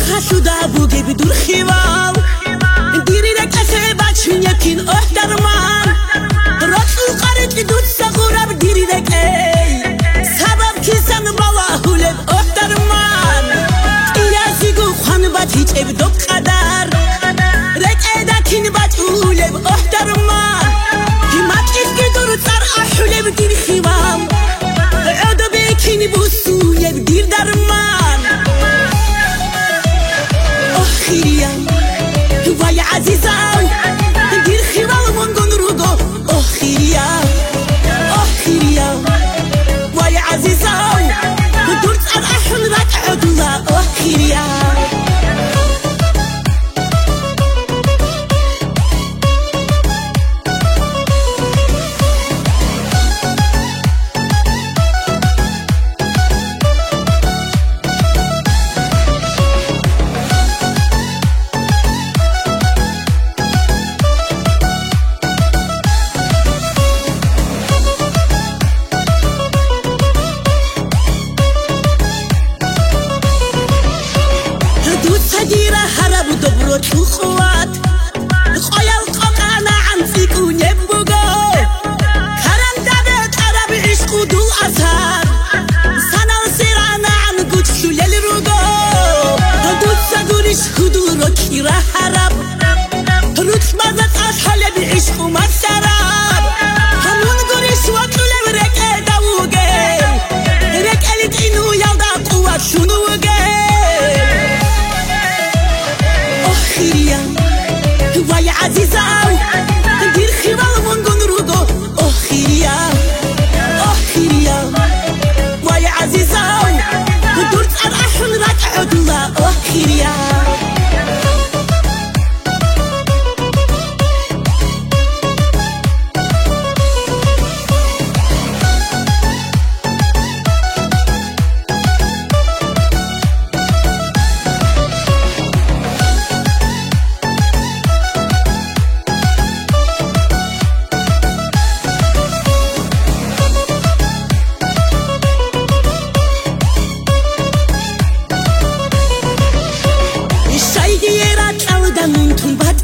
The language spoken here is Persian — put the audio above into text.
حسودا بوگه بدور خیوام دیری رکسه بچون یکین احترمان راتو قرد دود سغورب دیری رکه سبب کسان بالا هولب احترمان ایازیگو خان بات هیچ ابدو قدر رکه دکین بات هولب احترمان همت افگی دور تر احولب دیر خیوام عدو بکین بوسو یک دیر درمان خيريا ويا عزيزة دير خيرا ونقول رضا خيريا خيريا ويا عزيزة دورت الأحن راك عدوها خيريا ديرة هرب دبرو تخوات خيال قطعنا عن فيكو نبوغو كرم دابت عرب عشقو دو أزهار سنة سيرانا عن قدسو للروغو دوت سدورش هدورو كيرا هرب روت مازت أصحال بعشقو مسراب همون قرش وطلو لبرك داوغي رك قلت إنو يلدا قوات شنوغي خيريا ويا عزيزة دير خيرا ونقول رضا خيريا خيريا ويا عزيزة دورت الأحن راك عدوها خيريا نون تون